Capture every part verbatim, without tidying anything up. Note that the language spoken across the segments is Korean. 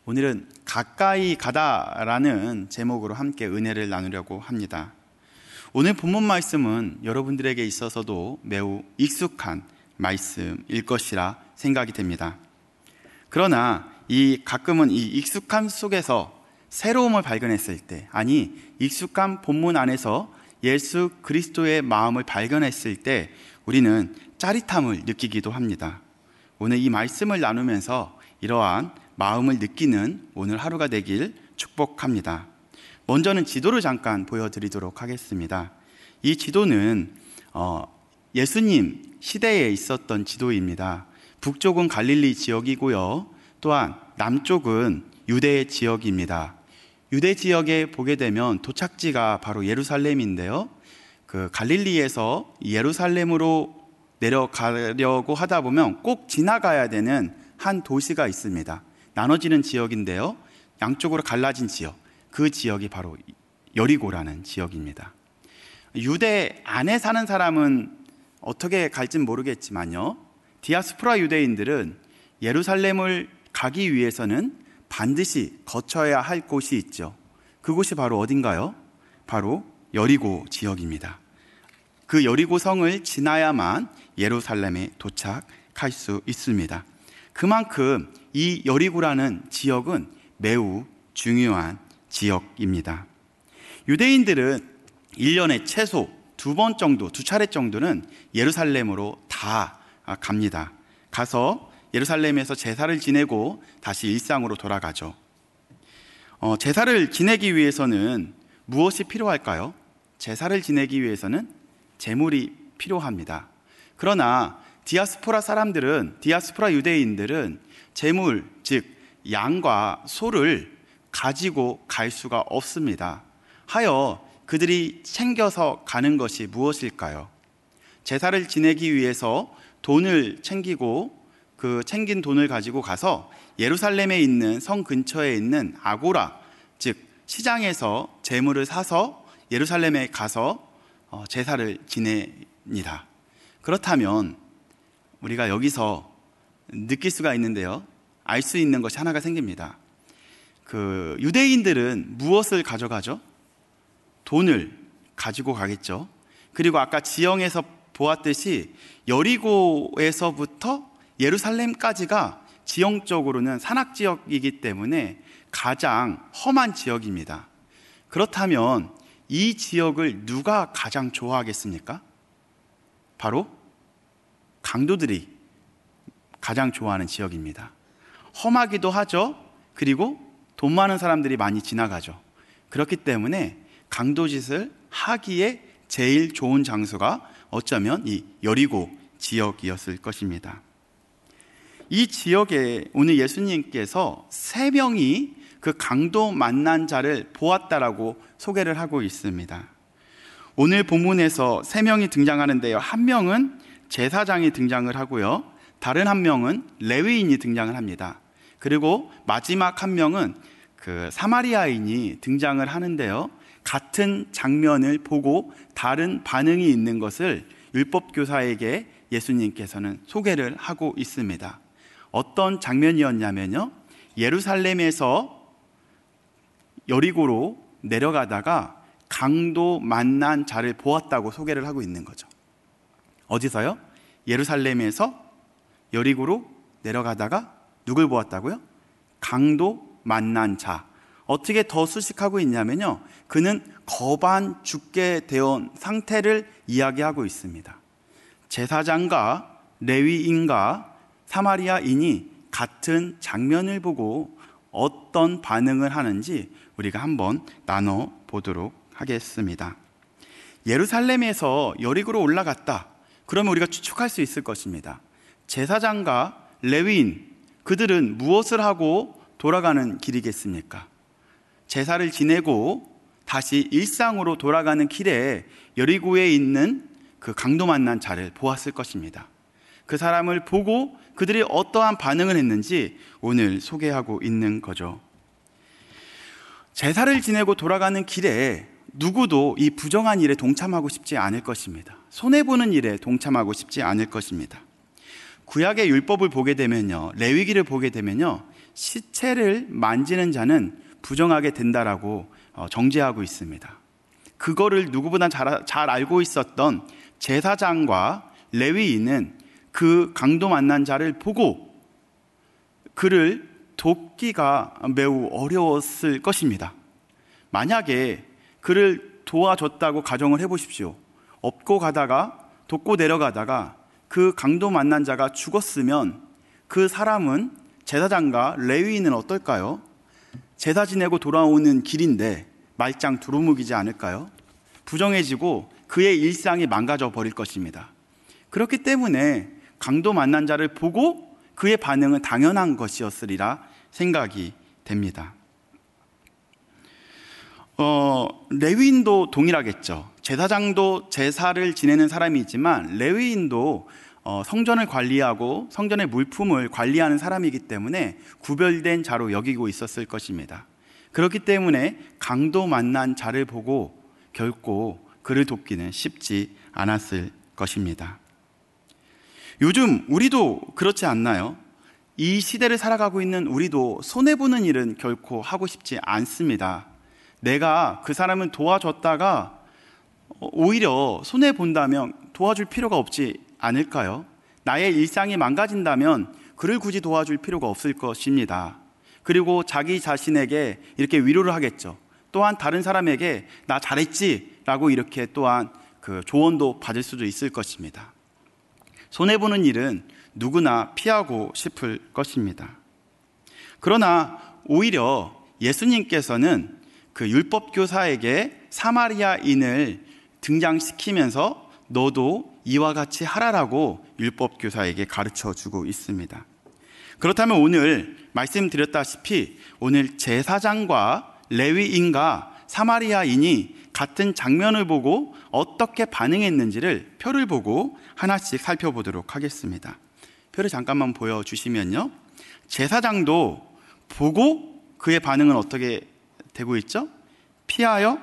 오늘은 가까이 가다라는 제목으로 함께 은혜를 나누려고 합니다. 오늘 본문 말씀은 여러분들에게 있어서도 매우 익숙한 말씀일 것이라 생각이 됩니다. 그러나 이 가끔은 이 익숙함 속에서 새로움을 발견했을 때, 아니 익숙한 본문 안에서 예수 그리스도의 마음을 발견했을 때 우리는 짜릿함을 느끼기도 합니다. 오늘 이 말씀을 나누면서 이러한 마음을 느끼는 오늘 하루가 되길 축복합니다. 먼저는 지도를 잠깐 보여드리도록 하겠습니다. 이 지도는 어, 예수님 시대에 있었던 지도입니다. 북쪽은 갈릴리 지역이고요. 또한 남쪽은 유대 지역입니다. 유대 지역에 보게 되면 도착지가 바로 예루살렘인데요. 그 갈릴리에서 예루살렘으로 내려가려고 하다 보면 꼭 지나가야 되는 한 도시가 있습니다. 나눠지는 지역인데요. 양쪽으로 갈라진 지역, 그 지역이 바로 여리고라는 지역입니다. 유대 안에 사는 사람은 어떻게 갈진 모르겠지만요, 디아스포라 유대인들은 예루살렘을 가기 위해서는 반드시 거쳐야 할 곳이 있죠. 그곳이 바로 어딘가요? 바로 여리고 지역입니다. 그 여리고 성을 지나야만 예루살렘에 도착할 수 있습니다. 그만큼 이 여리고라는 지역은 매우 중요한 지역입니다. 유대인들은 일 년에 최소 두 번 정도, 두 차례 정도는 예루살렘으로 다 갑니다. 가서 예루살렘에서 제사를 지내고 다시 일상으로 돌아가죠. 어, 제사를 지내기 위해서는 무엇이 필요할까요? 제사를 지내기 위해서는 제물이 필요합니다. 그러나 디아스포라 사람들은, 디아스포라 유대인들은 제물, 즉 양과 소를 가지고 갈 수가 없습니다. 하여 그들이 챙겨서 가는 것이 무엇일까요? 제사를 지내기 위해서 돈을 챙기고 그 챙긴 돈을 가지고 가서 예루살렘에 있는 성 근처에 있는 아고라, 즉 시장에서 제물을 사서 예루살렘에 가서 제사를 지냅니다. 그렇다면 우리가 여기서 느낄 수가 있는데요, 알 수 있는 것이 하나가 생깁니다. 그 유대인들은 무엇을 가져가죠? 돈을 가지고 가겠죠. 그리고 아까 지형에서 보았듯이 여리고에서부터 예루살렘까지가 지형적으로는 산악지역이기 때문에 가장 험한 지역입니다. 그렇다면 이 지역을 누가 가장 좋아하겠습니까? 바로 강도들이 가장 좋아하는 지역입니다. 험하기도 하죠. 그리고 돈 많은 사람들이 많이 지나가죠. 그렇기 때문에 강도짓을 하기에 제일 좋은 장소가 어쩌면 이 여리고 지역이었을 것입니다. 이 지역에 오늘 예수님께서 세 명이 그 강도 만난 자를 보았다라고 소개를 하고 있습니다. 오늘 본문에서 세 명이 등장하는데요, 한 명은 제사장이 등장을 하고요, 다른 한 명은 레위인이 등장을 합니다. 그리고 마지막 한 명은 그 사마리아인이 등장을 하는데요, 같은 장면을 보고 다른 반응이 있는 것을 율법교사에게 예수님께서는 소개를 하고 있습니다. 어떤 장면이었냐면요, 예루살렘에서 여리고로 내려가다가 강도 만난 자를 보았다고 소개를 하고 있는 거죠. 어디서요? 예루살렘에서 여리고로 내려가다가 누굴 보았다고요? 강도 만난 자. 어떻게 더 수식하고 있냐면요, 그는 거반 죽게 되어 상태를 이야기하고 있습니다. 제사장과 레위인과 사마리아인이 같은 장면을 보고 어떤 반응을 하는지 우리가 한번 나눠보도록 하겠습니다. 예루살렘에서 여리고로 올라갔다. 그러면 우리가 추측할 수 있을 것입니다. 제사장과 레위인, 그들은 무엇을 하고 돌아가는 길이겠습니까? 제사를 지내고 다시 일상으로 돌아가는 길에 여리고에 있는 그 강도 만난 자를 보았을 것입니다. 그 사람을 보고 그들이 어떠한 반응을 했는지 오늘 소개하고 있는 거죠. 제사를 지내고 돌아가는 길에 누구도 이 부정한 일에 동참하고 싶지 않을 것입니다. 손해보는 일에 동참하고 싶지 않을 것입니다. 구약의 율법을 보게 되면요, 레위기를 보게 되면요, 시체를 만지는 자는 부정하게 된다라고 정죄하고 있습니다. 그거를 누구보다 잘, 잘 알고 있었던 제사장과 레위인은 그 강도 만난 자를 보고 그를 돕기가 매우 어려웠을 것입니다. 만약에 그를 도와줬다고 가정을 해보십시오. 업고 가다가 돕고 내려가다가 그 강도 만난 자가 죽었으면 그 사람은 제사장과 레위인은 어떨까요? 제사 지내고 돌아오는 길인데 말짱 두루묵이지 않을까요? 부정해지고 그의 일상이 망가져 버릴 것입니다. 그렇기 때문에 강도 만난 자를 보고 그의 반응은 당연한 것이었으리라 생각이 됩니다. 어, 레위인도 동일하겠죠. 제사장도 제사를 지내는 사람이지만 레위인도 어, 성전을 관리하고 성전의 물품을 관리하는 사람이기 때문에 구별된 자로 여기고 있었을 것입니다. 그렇기 때문에 강도 만난 자를 보고 결코 그를 돕기는 쉽지 않았을 것입니다. 요즘 우리도 그렇지 않나요? 이 시대를 살아가고 있는 우리도 손해보는 일은 결코 하고 싶지 않습니다. 내가 그 사람을 도와줬다가 오히려 손해본다면 도와줄 필요가 없지 않을까요? 나의 일상이 망가진다면 그를 굳이 도와줄 필요가 없을 것입니다. 그리고 자기 자신에게 이렇게 위로를 하겠죠. 또한 다른 사람에게 나 잘했지 라고 이렇게 또한 그 조언도 받을 수도 있을 것입니다. 손해보는 일은 누구나 피하고 싶을 것입니다. 그러나 오히려 예수님께서는 그 율법교사에게 사마리아인을 등장시키면서 너도 이와 같이 하라라고 율법교사에게 가르쳐 주고 있습니다. 그렇다면 오늘 말씀드렸다시피 오늘 제사장과 레위인과 사마리아인이 같은 장면을 보고 어떻게 반응했는지를 표를 보고 하나씩 살펴보도록 하겠습니다. 표를 잠깐만 보여주시면요. 제사장도 보고 그의 반응은 어떻게 되고 있죠? 피하여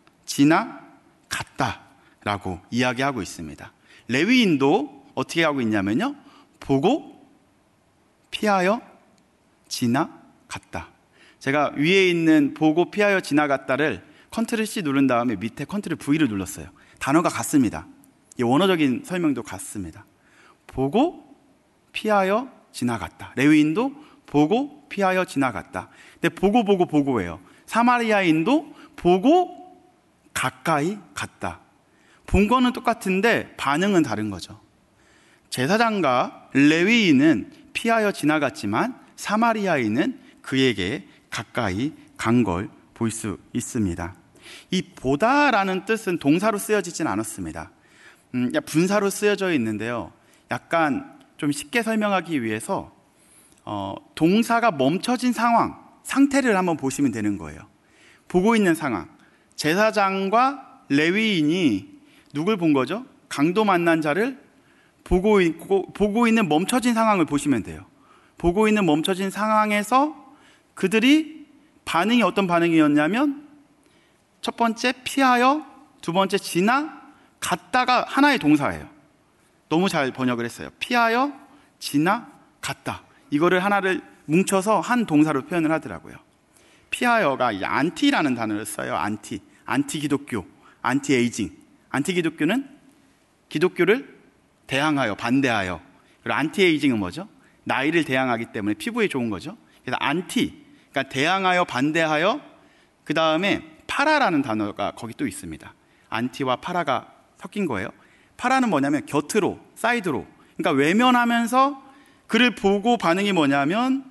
지나갔다라고 이야기하고 있습니다. 레위인도 어떻게 하고 있냐면요. 보고 피하여 지나갔다. 제가 위에 있는 보고 피하여 지나갔다를 컨트롤 C 누른 다음에 밑에 컨트롤 V를 눌렀어요. 단어가 같습니다. 이 원어적인 설명도 같습니다. 보고 피하여 지나갔다. 레위인도 보고 피하여 지나갔다. 근데 보고 보고 보고예요. 사마리아인도 보고 가까이 갔다. 본 거는 똑같은데 반응은 다른 거죠. 제사장과 레위인은 피하여 지나갔지만 사마리아인은 그에게 가까이 간 걸 볼 수 있습니다. 이 보다라는 뜻은 동사로 쓰여지진 않았습니다. 음, 분사로 쓰여져 있는데요. 약간 좀 쉽게 설명하기 위해서 어, 동사가 멈춰진 상황, 상태를 한번 보시면 되는 거예요. 보고 있는 상황. 제사장과 레위인이 누굴 본 거죠? 강도 만난 자를 보고 있고, 보고 있는 멈춰진 상황을 보시면 돼요. 보고 있는 멈춰진 상황에서 그들이 반응이 어떤 반응이었냐면 첫 번째 피하여, 두 번째 지나, 갔다가 하나의 동사예요. 너무 잘 번역을 했어요. 피하여, 지나, 갔다. 이거를 하나를 뭉쳐서 한 동사로 표현을 하더라고요. 피하여가 이 안티라는 단어를 써요. 안티. 안티 기독교, 안티 에이징. 안티 기독교는 기독교를 대항하여, 반대하여. 그리고 안티 에이징은 뭐죠? 나이를 대항하기 때문에 피부에 좋은 거죠. 그래서 안티, 그러니까 대항하여, 반대하여. 그 다음에 파라라는 단어가 거기 또 있습니다. 안티와 파라가 섞인 거예요. 파라는 뭐냐면 곁으로, 사이드로. 그러니까 외면하면서 그를 보고 반응이 뭐냐면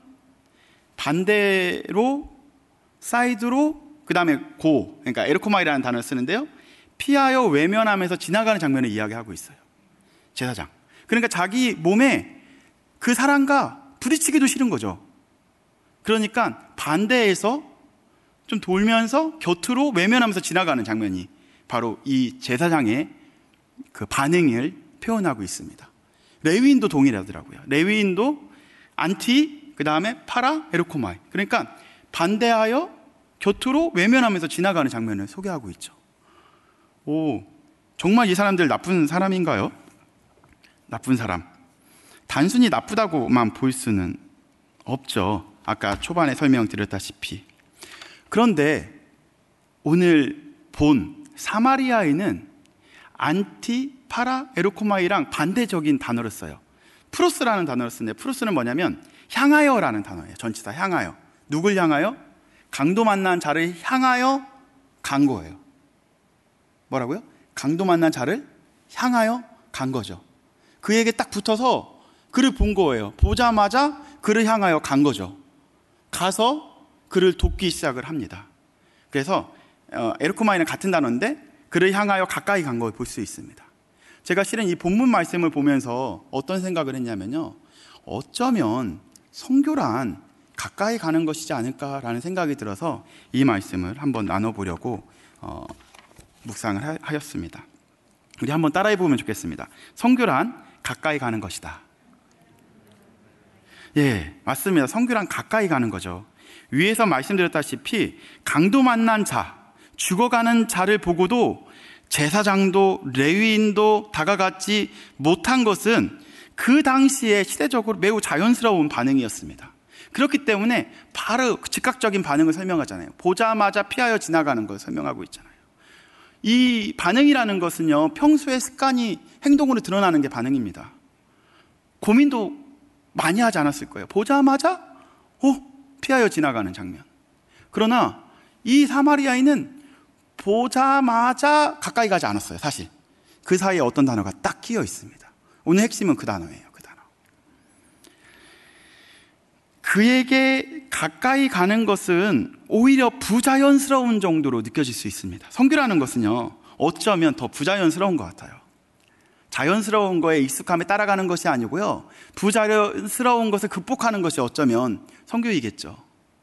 반대로, 사이드로, 그 다음에 고, 그러니까 에르코마이라는 단어를 쓰는데요. 피하여 외면하면서 지나가는 장면을 이야기하고 있어요. 제사장. 그러니까 자기 몸에 그 사람과 부딪히기도 싫은 거죠. 그러니까 반대에서 좀 돌면서 곁으로 외면하면서 지나가는 장면이 바로 이 제사장의 그 반응을 표현하고 있습니다. 레위인도 동일하더라고요. 레위인도 안티, 그 다음에 파라, 에르코마이. 그러니까 반대하여 곁으로 외면하면서 지나가는 장면을 소개하고 있죠. 오, 정말 이 사람들 나쁜 사람인가요? 나쁜 사람. 단순히 나쁘다고만 볼 수는 없죠. 아까 초반에 설명드렸다시피. 그런데 오늘 본 사마리아인은 안티, 파라, 에르코마이랑 반대적인 단어를 써요. 프로스라는 단어를 쓰는데, 프로스는 뭐냐면 향하여라는 단어예요. 전치사 향하여. 누굴 향하여? 강도 만난 자를 향하여 간 거예요. 뭐라고요? 강도 만난 자를 향하여 간 거죠. 그에게 딱 붙어서 그를 본 거예요. 보자마자 그를 향하여 간 거죠. 가서 그를 돕기 시작을 합니다. 그래서 어, 에르코마이는 같은 단어인데 그를 향하여 가까이 간 걸 볼 수 있습니다. 제가 실은 이 본문 말씀을 보면서 어떤 생각을 했냐면요, 어쩌면 선교란 가까이 가는 것이지 않을까라는 생각이 들어서 이 말씀을 한번 나눠보려고 어, 묵상을 하, 하였습니다. 우리 한번 따라해 보면 좋겠습니다. 선교란 가까이 가는 것이다. 예, 맞습니다. 선교란 가까이 가는 거죠. 위에서 말씀드렸다시피 강도 만난 자, 죽어가는 자를 보고도 제사장도 레위인도 다가가지 못한 것은 그 당시에 시대적으로 매우 자연스러운 반응이었습니다. 그렇기 때문에 바로 즉각적인 반응을 설명하잖아요. 보자마자 피하여 지나가는 걸 설명하고 있잖아요. 이 반응이라는 것은요, 평소의 습관이 행동으로 드러나는 게 반응입니다. 고민도 많이 하지 않았을 거예요. 보자마자 어? 피하여 지나가는 장면. 그러나 이 사마리아인은 보자마자 가까이 가지 않았어요. 사실 그 사이에 어떤 단어가 딱 끼어 있습니다. 오늘 핵심은 그 단어예요. 그 단어. 그에게 가까이 가는 것은 오히려 부자연스러운 정도로 느껴질 수 있습니다. 선교라는 것은요, 어쩌면 더 부자연스러운 것 같아요. 자연스러운 거에 익숙함에 따라가는 것이 아니고요, 부자연스러운 것을 극복하는 것이 어쩌면 선교이겠죠.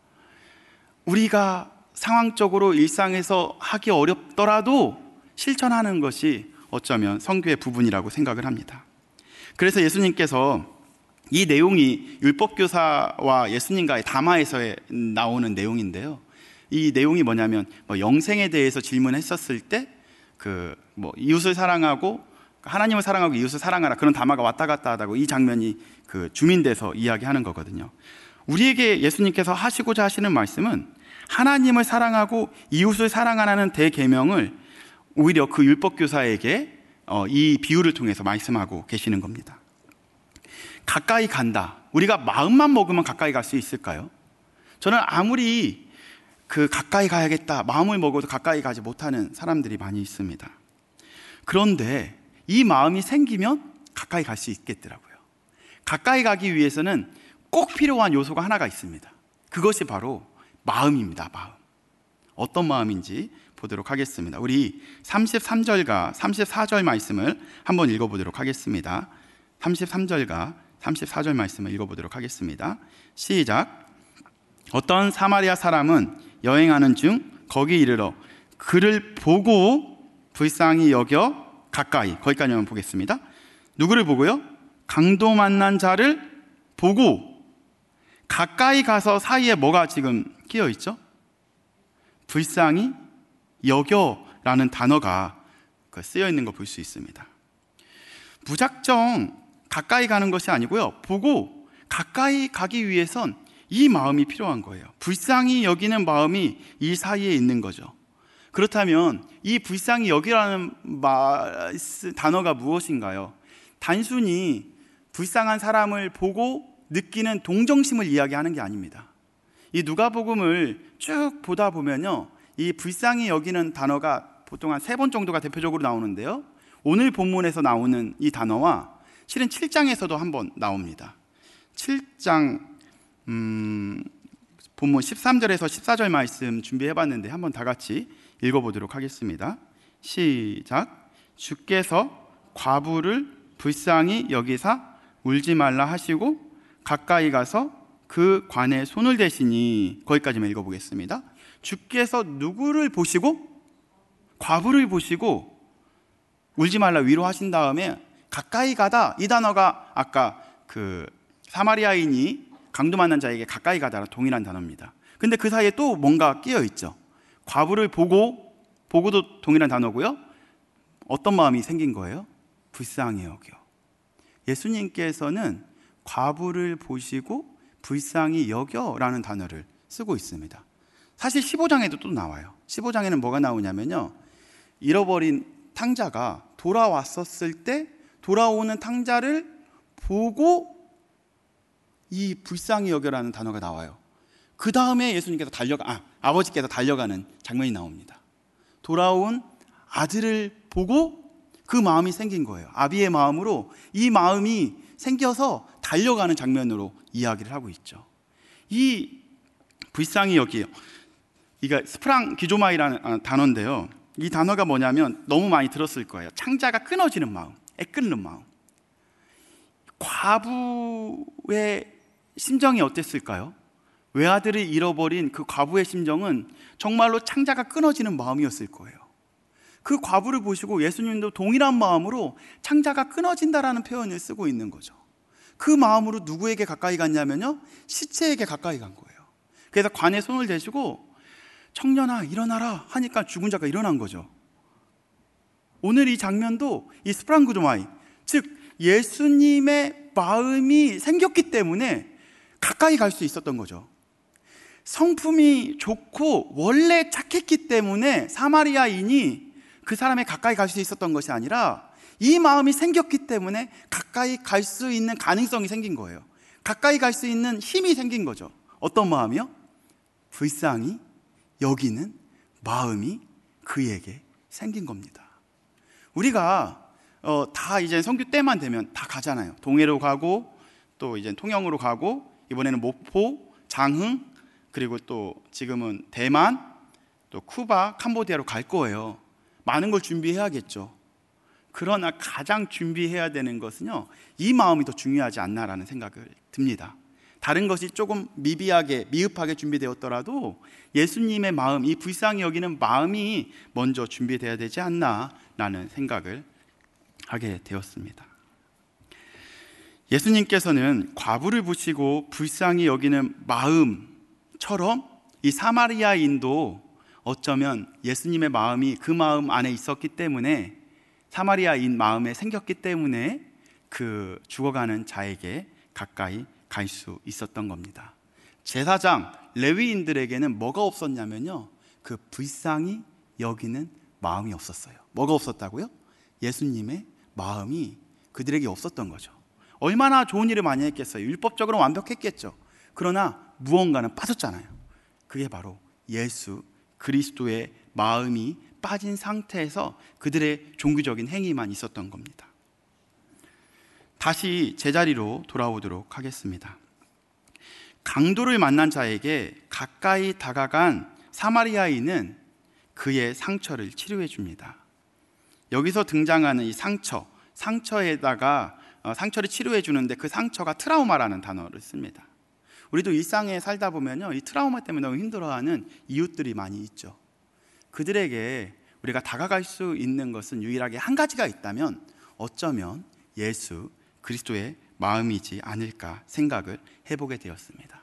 우리가 상황적으로 일상에서 하기 어렵더라도 실천하는 것이 어쩌면 선교의 부분이라고 생각을 합니다. 그래서 예수님께서 이 내용이 율법교사와 예수님과의 담화에서 나오는 내용인데요, 이 내용이 뭐냐면 뭐 영생에 대해서 질문했었을 때 그 뭐 이웃을 사랑하고 하나님을 사랑하고 이웃을 사랑하라, 그런 담화가 왔다 갔다 하다고 이 장면이 그 주민돼서 이야기하는 거거든요. 우리에게 예수님께서 하시고자 하시는 말씀은 하나님을 사랑하고 이웃을 사랑하라는 대계명을 오히려 그 율법교사에게 이 비유를 통해서 말씀하고 계시는 겁니다. 가까이 간다. 우리가 마음만 먹으면 가까이 갈 수 있을까요? 저는 아무리 그 가까이 가야겠다 마음을 먹어도 가까이 가지 못하는 사람들이 많이 있습니다. 그런데 이 마음이 생기면 가까이 갈 수 있겠더라고요. 가까이 가기 위해서는 꼭 필요한 요소가 하나가 있습니다. 그것이 바로 마음입니다. 마음. 어떤 마음인지 보도록 하겠습니다. 우리 삼십삼 절과 삼십사 절 말씀을 한번 읽어보도록 하겠습니다. 삼십삼 절과 삼십사 절 말씀을 읽어보도록 하겠습니다. 시작. 어떤 사마리아 사람은 여행하는 중 거기 이르러 그를 보고 불쌍히 여겨 가까이, 거기까지만 보겠습니다. 누구를 보고요? 강도 만난 자를 보고 가까이 가서 사이에 뭐가 지금 끼어 있죠? 불쌍히 여겨라는 단어가 쓰여 있는 거 볼 수 있습니다. 무작정 가까이 가는 것이 아니고요, 보고 가까이 가기 위해선 이 마음이 필요한 거예요. 불쌍히 여기는 마음이 이 사이에 있는 거죠. 그렇다면 이 불쌍히 여기라는 말, 단어가 무엇인가요? 단순히 불쌍한 사람을 보고 느끼는 동정심을 이야기하는 게 아닙니다. 이 누가복음을 쭉 보다 보면요, 이 불쌍히 여기는 단어가 보통 한 세 번 정도가 대표적으로 나오는데요, 오늘 본문에서 나오는 이 단어와 실은 칠 장에서도 한번 나옵니다. 칠 장 음, 본문 십삼 절에서 십사 절 말씀 준비해봤는데 한번 다 같이 읽어보도록 하겠습니다. 시작. 주께서 과부를 불쌍히 여기사 울지 말라 하시고 가까이 가서 그 관에 손을 대시니, 거기까지만 읽어보겠습니다. 주께서 누구를 보시고? 과부를 보시고 울지 말라 위로하신 다음에 가까이 가다, 이 단어가 아까 그 사마리아인이 강도 만난 자에게 가까이 가다랑 동일한 단어입니다. 근데 그 사이에 또 뭔가 끼어 있죠. 과부를 보고, 보고도 동일한 단어고요, 어떤 마음이 생긴 거예요? 불쌍히 여겨. 예수님께서는 과부를 보시고 불쌍히 여겨라는 단어를 쓰고 있습니다. 사실 십오 장에도 또 나와요. 십오 장에는 뭐가 나오냐면요, 잃어버린 탕자가 돌아왔었을 때 돌아오는 탕자를 보고 이 불쌍히 여겨라는 단어가 나와요. 그 다음에 예수님께서 달려가, 아, 아버지께서 달려가는 장면이 나옵니다. 돌아온 아들을 보고 그 마음이 생긴 거예요. 아비의 마음으로 이 마음이 생겨서 달려가는 장면으로 이야기를 하고 있죠. 이 불쌍히 여기요, 이게 스프랑 기조마이라는 단어인데요, 이 단어가 뭐냐면 너무 많이 들었을 거예요. 창자가 끊어지는 마음, 애끓는 마음. 과부의 심정이 어땠을까요? 외아들을 잃어버린 그 과부의 심정은 정말로 창자가 끊어지는 마음이었을 거예요. 그 과부를 보시고 예수님도 동일한 마음으로 창자가 끊어진다라는 표현을 쓰고 있는 거죠. 그 마음으로 누구에게 가까이 갔냐면요, 시체에게 가까이 간 거예요. 그래서 관에 손을 대시고 청년아 일어나라 하니까 죽은 자가 일어난 거죠. 오늘 이 장면도 이 스프랑그조마이, 즉 예수님의 마음이 생겼기 때문에 가까이 갈 수 있었던 거죠. 성품이 좋고 원래 착했기 때문에 사마리아인이 그 사람에 가까이 갈 수 있었던 것이 아니라 이 마음이 생겼기 때문에 가까이 갈 수 있는 가능성이 생긴 거예요. 가까이 갈 수 있는 힘이 생긴 거죠. 어떤 마음이요? 불쌍히 여기는 마음이 그에게 생긴 겁니다. 우리가 어, 다 이제 선교 때만 되면 다 가잖아요. 동해로 가고 또 이제 통영으로 가고 이번에는 목포, 장흥, 그리고 또 지금은 대만, 또 쿠바, 캄보디아로 갈 거예요. 많은 걸 준비해야겠죠. 그러나 가장 준비해야 되는 것은요, 이 마음이 더 중요하지 않나라는 생각을 듭니다. 다른 것이 조금 미비하게, 미흡하게 준비되었더라도 예수님의 마음, 이 불쌍히 여기는 마음이 먼저 준비되어야 되지 않나라는 생각을 하게 되었습니다. 예수님께서는 과부를 보시고 불쌍히 여기는 마음처럼 이 사마리아인도 어쩌면 예수님의 마음이 그 마음 안에 있었기 때문에, 사마리아인 마음에 생겼기 때문에 그 죽어가는 자에게 가까이 갈 수 있었던 겁니다. 제사장 레위인들에게는 뭐가 없었냐면요, 그 불쌍히 여기는 마음이 없었어요. 뭐가 없었다고요? 예수님의 마음이 그들에게 없었던 거죠. 얼마나 좋은 일을 많이 했겠어요. 율법적으로 완벽했겠죠. 그러나 무언가는 빠졌잖아요. 그게 바로 예수 그리스도의 마음이 빠진 상태에서 그들의 종교적인 행위만 있었던 겁니다. 다시 제자리로 돌아오도록 하겠습니다. 강도를 만난 자에게 가까이 다가간 사마리아인은 그의 상처를 치료해 줍니다. 여기서 등장하는 이 상처, 상처에다가 상처를 치료해 주는데 그 상처가 트라우마라는 단어를 씁니다. 우리도 일상에 살다 보면요, 이 트라우마 때문에 너무 힘들어하는 이웃들이 많이 있죠. 그들에게 우리가 다가갈 수 있는 것은 유일하게 한 가지가 있다면 어쩌면 예수 그리스도의 마음이지 않을까 생각을 해보게 되었습니다.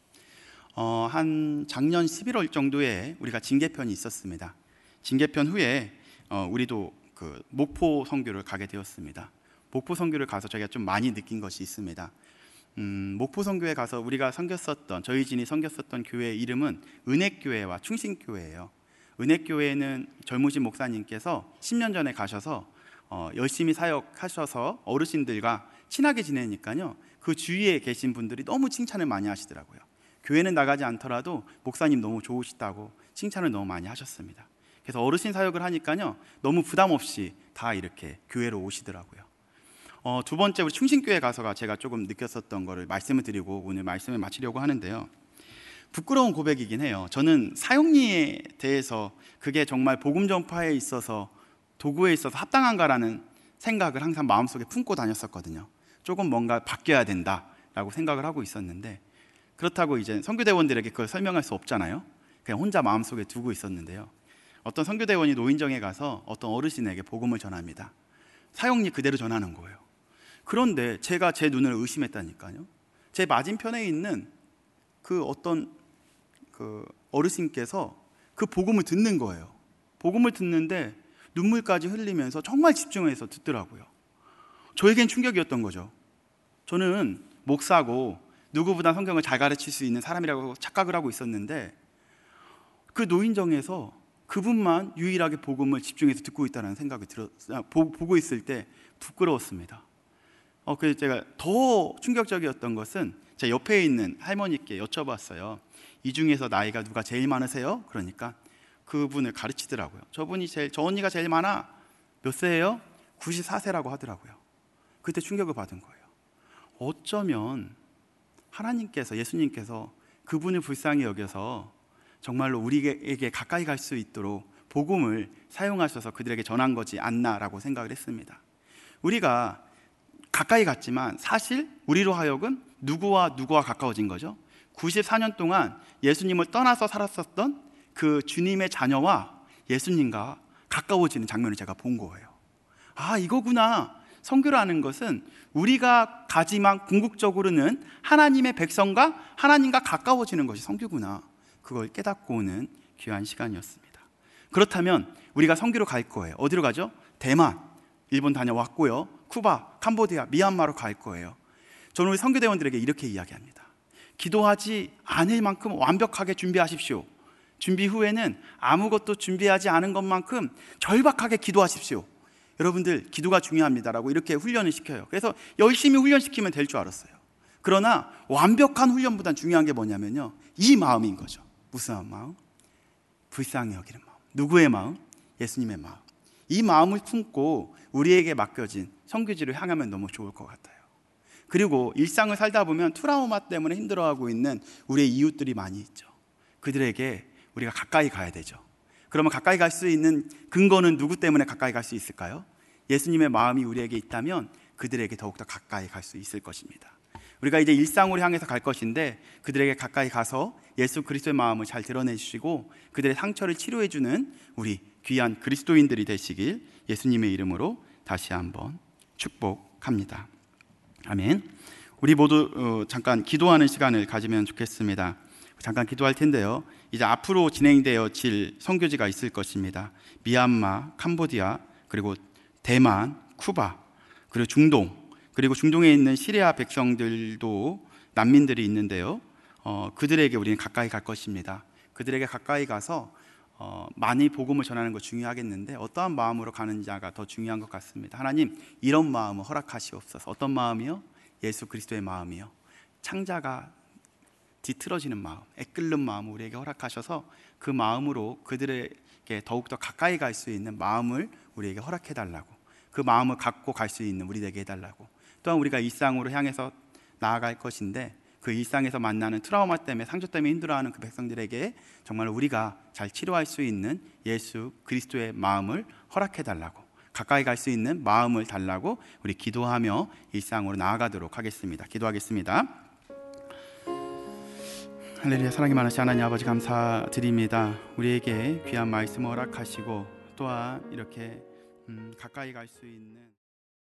어, 한 작년 십일월 정도에 우리가 징계편이 있었습니다. 징계편 후에 어, 우리도 그 목포 선교를 가게 되었습니다. 목포 선교를 가서 저희가 좀 많이 느낀 것이 있습니다. 음, 목포 선교에 가서 우리가 섬겼었던, 저희 진이 섬겼었던 교회의 이름은 은혜교회와 충신교회예요. 은혜교회는 젊으신 목사님께서 십 년 전에 가셔서 어, 열심히 사역하셔서 어르신들과 친하게 지내니까요, 그 주위에 계신 분들이 너무 칭찬을 많이 하시더라고요. 교회는 나가지 않더라도 목사님 너무 좋으시다고 칭찬을 너무 많이 하셨습니다. 그래서 어르신 사역을 하니까요, 너무 부담 없이 다 이렇게 교회로 오시더라고요. 어, 두 번째, 우리 충신교회 가서가 제가 조금 느꼈었던 거를 말씀을 드리고 오늘 말씀을 마치려고 하는데요, 부끄러운 고백이긴 해요. 저는 사용리에 대해서 그게 정말 복음 전파에 있어서, 도구에 있어서 합당한가라는 생각을 항상 마음속에 품고 다녔었거든요. 조금 뭔가 바뀌어야 된다라고 생각을 하고 있었는데, 그렇다고 이제 선교대원들에게 그걸 설명할 수 없잖아요. 그냥 혼자 마음속에 두고 있었는데요, 어떤 선교대원이 노인정에 가서 어떤 어르신에게 복음을 전합니다. 사용리 그대로 전하는 거예요. 그런데 제가 제 눈을 의심했다니까요. 제 맞은편에 있는 그 어떤 그 어르신께서 그 복음을 듣는 거예요. 복음을 듣는데 눈물까지 흘리면서 정말 집중해서 듣더라고요. 저에겐 충격이었던 거죠. 저는 목사고 누구보다 성경을 잘 가르칠 수 있는 사람이라고 착각을 하고 있었는데 그 노인정에서 그분만 유일하게 복음을 집중해서 듣고 있다는 생각이 들어 보고 있을 때 부끄러웠습니다. 어, 그래서 제가 더 충격적이었던 것은 제 옆에 있는 할머니께 여쭤봤어요. 이 중에서 나이가 누가 제일 많으세요? 그러니까 그분을 가르치더라고요. 저분이 제일, 저 언니가 제일 많아. 몇 세예요? 구십사 세라고 하더라고요. 그때 충격을 받은 거예요. 어쩌면 하나님께서, 예수님께서 그분을 불쌍히 여겨서 정말로 우리에게 가까이 갈 수 있도록 복음을 사용하셔서 그들에게 전한 거지 않나라고 생각을 했습니다. 우리가 가까이 갔지만 사실 우리로 하여금 누구와 누구와 가까워진 거죠. 구십사 년 동안 예수님을 떠나서 살았었던 그 주님의 자녀와 예수님과 가까워지는 장면을 제가 본 거예요. 아, 이거구나. 선교라는 것은 우리가 가지만 궁극적으로는 하나님의 백성과 하나님과 가까워지는 것이 선교구나. 그걸 깨닫고 오는 귀한 시간이었습니다. 그렇다면 우리가 선교로 갈 거예요. 어디로 가죠? 대만, 일본 다녀왔고요. 쿠바, 캄보디아, 미얀마로 갈 거예요. 저는 우리 선교대원들에게 이렇게 이야기합니다. 기도하지 않을 만큼 완벽하게 준비하십시오. 준비 후에는 아무것도 준비하지 않은 것만큼 절박하게 기도하십시오. 여러분들 기도가 중요합니다라고 이렇게 훈련을 시켜요. 그래서 열심히 훈련시키면 될 줄 알았어요. 그러나 완벽한 훈련보단 중요한 게 뭐냐면요, 이 마음인 거죠. 무슨 마음? 불쌍히 여기는 마음. 누구의 마음? 예수님의 마음. 이 마음을 품고 우리에게 맡겨진 선교지를 향하면 너무 좋을 것 같아요. 그리고 일상을 살다 보면 트라우마 때문에 힘들어하고 있는 우리의 이웃들이 많이 있죠. 그들에게 우리가 가까이 가야 되죠. 그러면 가까이 갈 수 있는 근거는 누구 때문에 가까이 갈 수 있을까요? 예수님의 마음이 우리에게 있다면 그들에게 더욱더 가까이 갈 수 있을 것입니다. 우리가 이제 일상으로 향해서 갈 것인데 그들에게 가까이 가서 예수 그리스도의 마음을 잘 드러내주시고 그들의 상처를 치료해주는 우리 귀한 그리스도인들이 되시길 예수님의 이름으로 다시 한번 축복합니다. 아멘. 우리 모두 어, 잠깐 기도하는 시간을 가지면 좋겠습니다. 잠깐 기도할 텐데요, 이제 앞으로 진행되어질 선교지가 있을 것입니다. 미얀마, 캄보디아, 그리고 대만, 쿠바, 그리고 중동, 그리고 중동에 있는 시리아 백성들도 난민들이 있는데요, 어, 그들에게 우리는 가까이 갈 것입니다. 그들에게 가까이 가서 어, 많이 복음을 전하는 거 중요하겠는데 어떠한 마음으로 가는지가 더 중요한 것 같습니다. 하나님, 이런 마음을 허락하시옵소서. 어떤 마음이요? 예수 그리스도의 마음이요. 창자가 뒤틀어지는 마음, 애끓는 마음을 우리에게 허락하셔서 그 마음으로 그들에게 더욱더 가까이 갈 수 있는 마음을 우리에게 허락해달라고, 그 마음을 갖고 갈 수 있는 우리 되게 해달라고. 또한 우리가 일상으로 향해서 나아갈 것인데 그 일상에서 만나는 트라우마 때문에, 상처 때문에 힘들어하는 그 백성들에게 정말 우리가 잘 치료할 수 있는 예수 그리스도의 마음을 허락해달라고, 가까이 갈 수 있는 마음을 달라고 우리 기도하며 일상으로 나아가도록 하겠습니다. 기도하겠습니다. 할렐루야. 사랑이 많으신 하나님 아버지, 감사드립니다. 우리에게 귀한 말씀을 허락하시고 또한 이렇게 음, 가까이 갈 수 있는